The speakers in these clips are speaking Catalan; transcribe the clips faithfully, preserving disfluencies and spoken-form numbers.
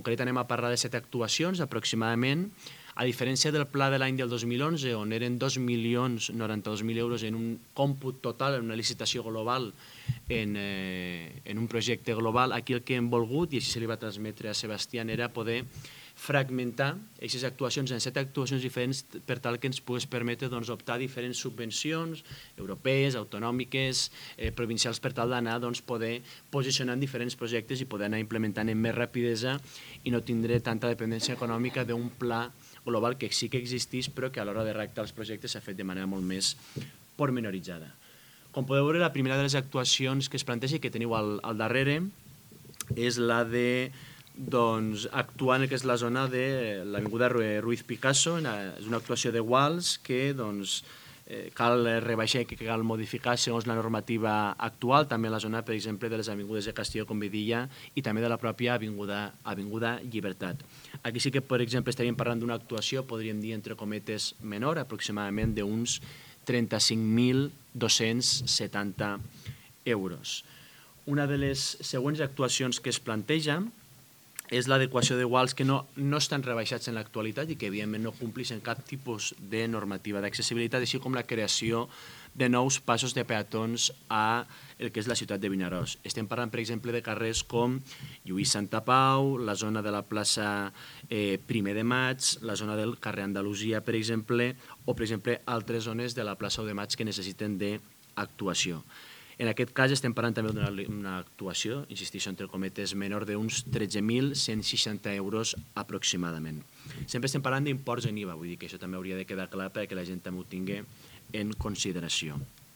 concret anem a parlar de set actuacions aproximadament. A diferència del pla de l'any del dos mil onze, on eren dos milions noranta-dos mil euros en un còmput total, en una licitació global, en, eh, en un projecte global, aquí el que hem volgut, i així se li va transmetre a Sebastián, era poder fragmentar aquestes actuacions en set actuacions diferents per tal que ens pogués permetre doncs, optar a diferents subvencions europees, autonòmiques, eh, provincials, per tal d'anar doncs, poder posicionar en diferents projectes i poder anar implementant amb més rapidesa i no tindre tanta dependència econòmica d'un pla global que sí que existís, però que a l'hora de redactar els projectes s'ha fet de manera molt més pormenoritzada. Com podeu veure, la primera de les actuacions que es planteja i que teniu al, al darrere és la de doncs, actuar en el que és la zona de l'Avinguda Ruiz Picasso. És una actuació de guals que doncs, eh, cal rebaixar i que cal modificar segons la normativa actual, també la zona, per exemple, de les avingudes de Castillo con Vidilla i també de la pròpia Avinguda, Avinguda Llibertat. Aquí sí que, per exemple, estaríem parlant d'una actuació, podríem dir, entre cometes, menor, aproximadament d'uns trenta-cinc mil dos-cents setanta euros. Una de les següents actuacions que es planteja és l'adequació de guals que no, no estan rebaixats en l'actualitat i que, evidentment, no compleixen cap tipus de normativa d'accessibilitat, així com la creació de nous passos de peatons a el que és la ciutat de Vinaròs. Estem parlant, per exemple, de carrers com Lluís Santapau, la zona de la plaça eh, Primer de Maig, la zona del carrer Andalusia, per exemple, o, per exemple, altres zones de la plaça u de Maig que necessiten d'actuació. En aquest cas estem parlant també d'una actuació, insisteixo, entre cometes, menor d'uns tretze mil cent seixanta euros aproximadament. Sempre estem parlant d'imports en I V A, vull dir que això també hauria de quedar clar perquè la gent també ho tingui en consideració.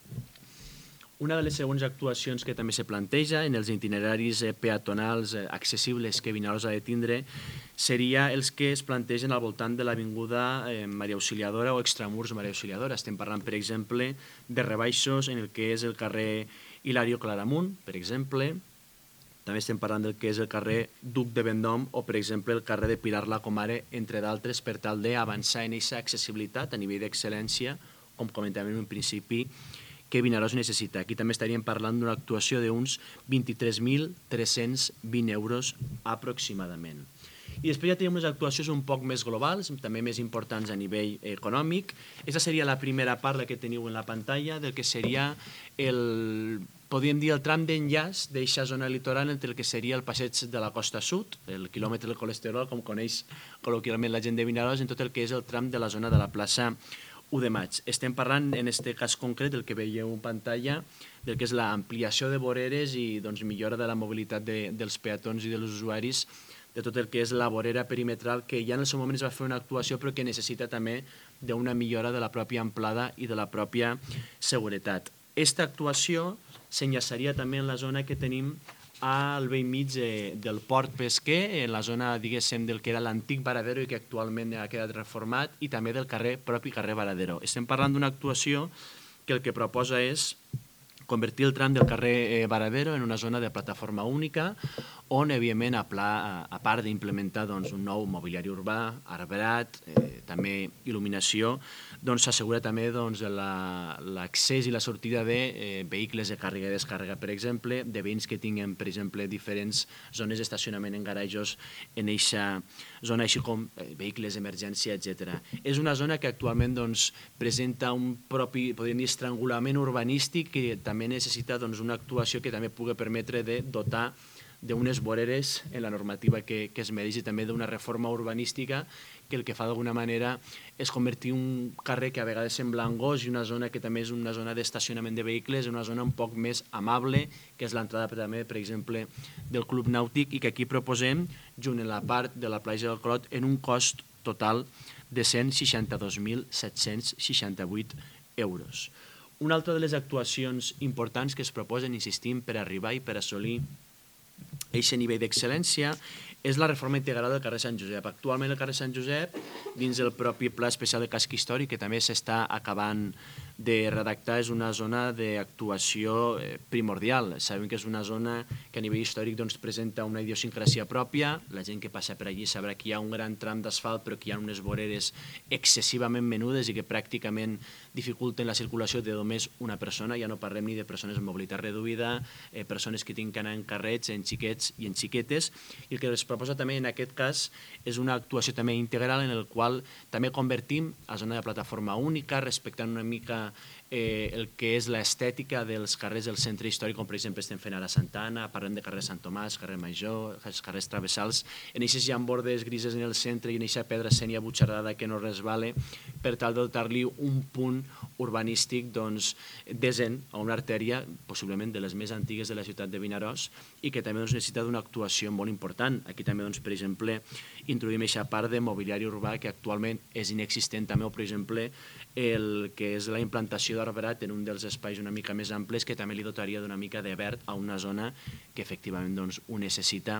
Una de les següents actuacions que també se planteja en els itineraris peatonals accessibles que Vinaròs ha de tindre seria els que es plantegen al voltant de l'Avinguda Maria Auxiliadora o Extramurs Maria Auxiliadora. Estem parlant, per exemple, de rebaixos en el que és el carrer Hilario Claramunt, per exemple. També estem parlant del que és el carrer Duc de Vendôme o, per exemple, el carrer de Pilar la Comare, entre d'altres, per tal d'avançar en aquesta accessibilitat a nivell d'excel·lència, com comentàvem en un principi, que Vinaròs necessita. Aquí també estaríem parlant d'una actuació d'uns vint-i-tres mil tres-cents vint euros aproximadament. I després ja tenim unes actuacions un poc més globals, també més importants a nivell econòmic. Aquesta seria la primera part, la que teniu en la pantalla, del que seria el, podríem dir, el tram d'enllaç d'aquesta zona litoral entre el que seria el passeig de la Costa Sud, el quilòmetre del colesterol, com coneix col·loquialment la gent de Vinaròs, en tot el que és el tram de la zona de la plaça u de Maig. Estem parlant, en aquest cas concret, del que veieu en pantalla, del que és l'ampliació de voreres i doncs, millora de la mobilitat de, dels peatons i dels usuaris, de tot el que és la vorera perimetral, que ja en el seu moment es va fer una actuació, però que necessita també d'una millora de la pròpia amplada i de la pròpia seguretat. Aquesta actuació s'enllaçaria també en la zona que tenim al vell mig del port pesquer, en la zona, diguéssim, del que era l'antic Varadero i que actualment ha quedat reformat, i també del carrer, propi carrer Varadero. Estem parlant d'una actuació que el que proposa és convertir el tram del carrer Varadero en una zona de plataforma única, on, evidentment, a, pla, a part d'implementar doncs, un nou mobiliari urbà, arbrat, eh, també il·luminació, s'assegura doncs, també doncs, l'accés i la sortida de eh, vehicles de càrrega i descàrrega, per exemple, de veïns que tinguin, per exemple, diferents zones d'estacionament en garatjos en aquesta zona, així com eh, vehicles d'emergència, etcètera. És una zona que actualment doncs, presenta un propi, podríem dir, estrangulament urbanístic que també necessita doncs, una actuació que també pugui permetre de dotar d'unes voreres en la normativa que, que es mereix i també d'una reforma urbanística que el que fa d'alguna manera és convertir un carrer que a vegades sembla angós i una zona que també és una zona d'estacionament de vehicles, una zona un poc més amable, que és l'entrada també, per exemple, del Club Nàutic, i que aquí proposem, junt en la part de la platja del Clot, en un cost total de cent seixanta-dos mil set-cents seixanta-vuit euros. Una altra de les actuacions importants que es proposen, insistim, per arribar i per assolir aquest nivell d'excel·lència és la reforma integral del carrer Sant Josep. Actualment el carrer Sant Josep, dins del propi Pla Especial de Casc Històric, que també s'està acabant de redactar és una zona d'actuació primordial. Sabem que és una zona que a nivell històric presenta una idiosincràsia pròpia. La gent que passa per allí sabrà que hi ha un gran tram d'asfalt però que hi ha unes voreres excessivament menudes i que pràcticament dificulten la circulació de només una persona. Ja no parlem ni de persones amb mobilitat reduïda, persones que tinguin que anar en carrets, en xiquets i en xiquetes. I el que es proposa també en aquest cas és una actuació també integral en el qual també convertim a zona de plataforma única, respectant una mica eh, el que és l'estètica dels carrers del centre històric, com per exemple estem fent ara a Santa Anna, parlem de carrer Sant Tomàs, carrer Major, els carrers travessals. En aquestes hi ha bordes grises en el centre i en aquesta pedra sènia butxarada que no resbala per tal de dotar-li un punt urbanístic doncs, decent a una artèria, possiblement de les més antigues de la ciutat de Vinaròs, i que també doncs, necessita d'una actuació molt important. Aquí també, doncs, per exemple, introduïm aquesta part de mobiliari urbà que actualment és inexistent també, o per exemple, el que és la implantació d'arbrat en un dels espais una mica més amples que també li dotaria d'una mica de verd a una zona que efectivament doncs, ho necessita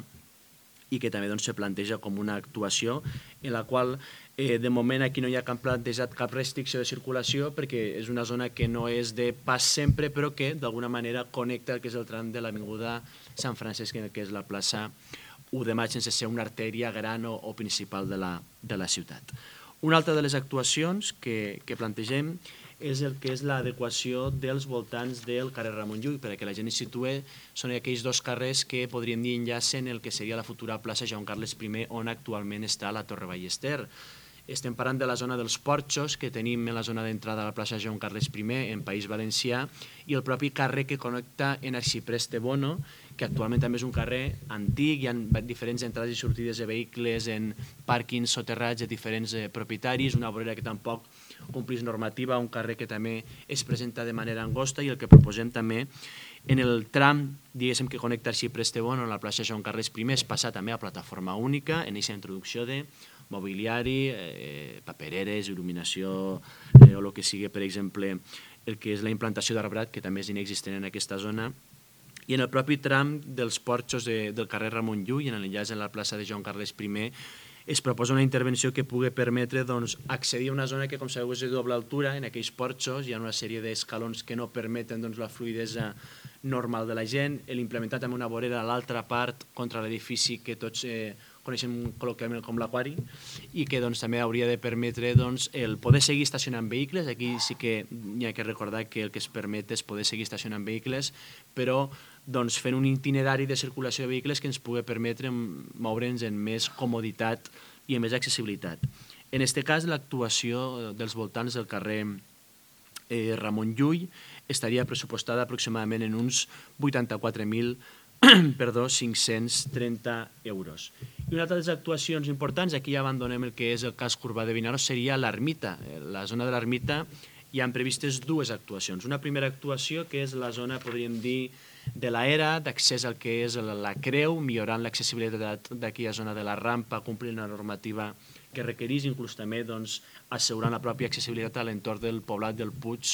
i que també doncs, se planteja com una actuació en la qual eh, de moment aquí no hi ha cap plantejat cap restricció de circulació perquè és una zona que no és de pas sempre però que d'alguna manera connecta el que és el tram de l'avinguda Sant Francesc, que és la plaça u de maig, sense ser una artèria gran o, o principal de la, de la ciutat. Una altra de les actuacions que, que plantegem és el que és l'adequació dels voltants del carrer Ramon Llull. Per a que la gent es situe, són aquells dos carrers que podríem dir enllacen el que seria la futura plaça Joan Carles primer, on actualment està la Torre Ballester. Estem parlant de la zona dels porxos que tenim en la zona d'entrada a la plaça Joan Carles primer en País Valencià i el propi carrer que connecta en Arxipreste Bono, que actualment també és un carrer antic, hi ha diferents entrades i sortides de vehicles en pàrquings soterrats de diferents eh, propietaris, una vorera que tampoc complís normativa, un carrer que també es presenta de manera angosta i el que proposem també en el tram, diguéssim, que connecta Arxipreste Bono a la plaça Joan Carles primer és passar també a plataforma única en aquesta introducció de mobiliari, eh, papereres, il·luminació eh, o el que sigui, per exemple, el que és la implantació d'arbrat, que també és inexistent en aquesta zona, i en el propi tram dels porxos de, del carrer Ramon Llull, en l'enllaç en la plaça de Joan Carles primer, es proposa una intervenció que pugui permetre doncs, accedir a una zona que, com sabeu, és de doble altura. En aquells porxos hi ha una sèrie d'escalons que no permeten doncs, la fluidesa normal de la gent. L'implementar també una vorera a l'altra part contra l'edifici que tots eh, coneixem col·loquialment com l'aquari i que doncs, també hauria de permetre doncs, el poder seguir estacionant vehicles. Aquí sí que hi ha que recordar que el que es permet és poder seguir estacionant vehicles, però doncs, fent un itinerari de circulació de vehicles que ens pugui permetre moure'ns en més comoditat i en més accessibilitat. En aquest cas, l'actuació dels voltants del carrer eh, Ramon Llull estaria pressupostada aproximadament en uns vuitanta-quatre mil cinc-cents trenta euros. I una altra de les actuacions importants, aquí ja abandonem el que és el casc urbà de Vinaròs, seria l'ermita. La zona de l'ermita hi han previstes dues actuacions. Una primera actuació que és la zona, podríem dir, de l'era, d'accés al que és la creu, millorant l'accessibilitat d'aquella zona de la rampa, complint la normativa que requereix, inclús també doncs, assegurant la pròpia accessibilitat a l'entorn del poblat del Puig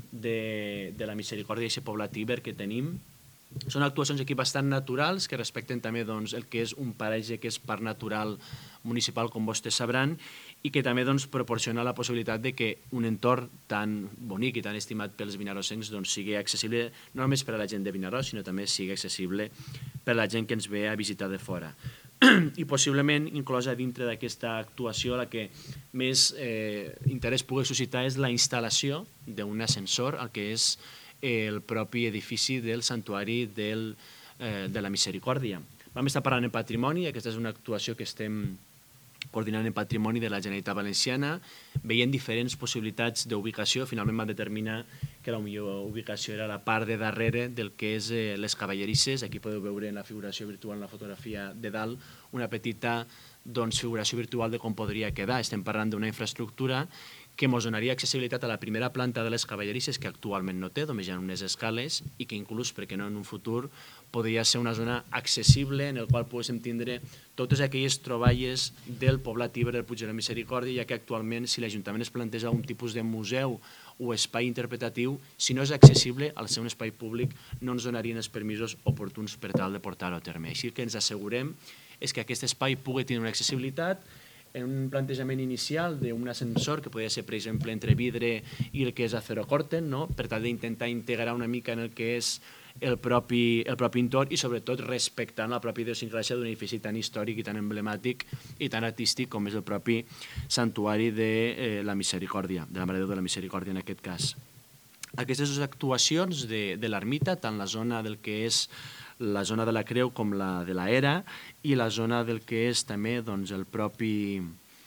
de, de la Misericòrdia, i aquest poblat iber que tenim. Són actuacions aquí bastant naturals que respecten també doncs, el que és un paratge que és parc natural municipal, com vostès sabran, i que també doncs, proporciona la possibilitat de que un entorn tan bonic i tan estimat pels vinarossencs doncs, sigui accessible no només per a la gent de Vinaròs, sinó també sigui accessible per a la gent que ens ve a visitar de fora. I possiblement inclosa dintre d'aquesta actuació la que més eh, interès pugui suscitar és la instal·lació d'un ascensor al que és el propi edifici del Santuari del, eh, de la Misericòrdia. Vam estar parlant en patrimoni, aquesta és una actuació que estem coordinant en patrimoni de la Generalitat Valenciana, veient diferents possibilitats d'ubicació. Finalment va determinar que la millor ubicació era la part de darrere del que és eh, les cavallerisses. Aquí podeu veure en la figuració virtual, en la fotografia de dalt, una petita doncs, figuració virtual de com podria quedar. Estem parlant d'una infraestructura que ens donaria accessibilitat a la primera planta de les cavallerisses, que actualment no té, només hi ha unes escales, i que inclús, perquè no en un futur, podria ser una zona accessible en el qual poguéssim tindre totes aquelles troballes del poblat iber del Puig de la Misericòrdia, ja que actualment, si l'Ajuntament es planteja un tipus de museu o espai interpretatiu, si no és accessible al ser un espai públic, no ens donarien els permisos oportuns per tal de portar-ho a terme. Així que ens assegurem és que aquest espai pugui tenir una accessibilitat en un plantejament inicial d'un ascensor que podria ser, per exemple, entre vidre i el que és acero corten, no? Per tal d'intentar integrar una mica en el que és el propi, el propi entorn i sobretot respectant la pròpia idiosincràsia d'un edifici tan històric i tan emblemàtic i tan artístic com és el propi santuari de eh, la Misericòrdia, de la Mare de Déu de la Misericòrdia en aquest cas. Aquestes dues actuacions de, de l'ermita, tant la zona del que és la zona de la Creu com la de l'Era i la zona del que és també doncs, el propi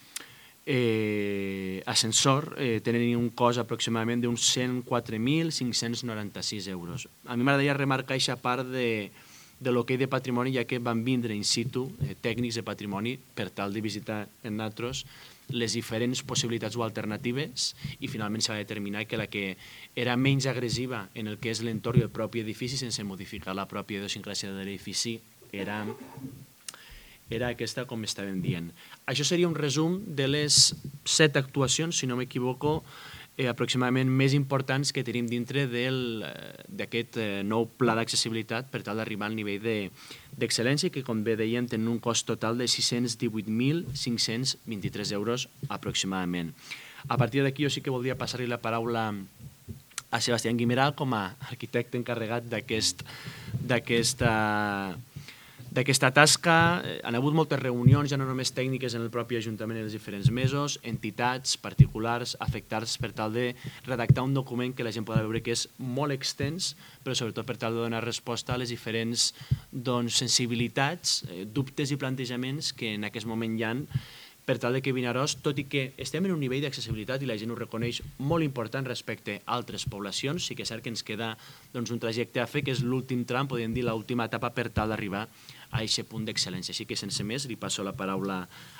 eh, ascensor, eh, tenen un cost aproximadament d'uns cent quatre mil cinc-cents noranta-sis euros. A mi m'agradaria remarcar aquesta part de, de l'hoquei de patrimoni, ja que van vindre in situ eh, tècnics de patrimoni per tal de visitar en nosaltres les diferents possibilitats o alternatives i finalment s'ha de determinar que la que era menys agressiva en el que és l'entorn i el propi edifici sense modificar la pròpia idiosincràsia de l'edifici era, era aquesta com estàvem dient. Això seria un resum de les set actuacions, si no m'equivoco, eh, aproximadament més importants que tenim dintre d'aquest eh, nou pla d'accessibilitat per tal d'arribar al nivell d'excel·lència que, com bé deien, tenen un cost total de sis-cents divuit mil cinc-cents vint-i-tres euros aproximadament. A partir d'aquí jo sí que voldria passar-li la paraula a Sebastián Guimeral com a arquitecte encarregat d'aquesta d'aquesta tasca. Han hagut moltes reunions, ja no només tècniques en el propi Ajuntament en els diferents mesos, entitats, particulars, afectats per tal de redactar un document que la gent podrà veure que és molt extens, però sobretot per tal de donar resposta a les diferents doncs, sensibilitats, eh, dubtes i plantejaments que en aquest moment hi ha per tal de que Vinaròs, tot i que estem en un nivell d'accessibilitat i la gent ho reconeix molt important respecte a altres poblacions, sí que és cert que ens queda doncs, un trajecte a fer, que és l'últim tram, podríem dir l'última etapa per tal d'arribar a aquest punt d'excel·lència. Així que sense més li passo la paraula